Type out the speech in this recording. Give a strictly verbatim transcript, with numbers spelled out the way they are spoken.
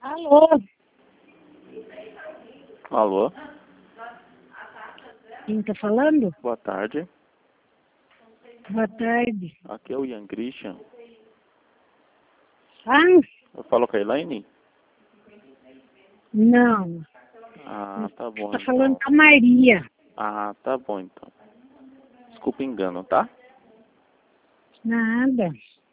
Alô? Alô? Quem tá falando? Boa tarde. Boa tarde. Aqui é o Ian Christian. Ah, Eu falo com a Elaine? não. Ah, tá bom Tá então. falando com a Maria. Ah, tá bom então. Desculpa o engano, tá? Nada.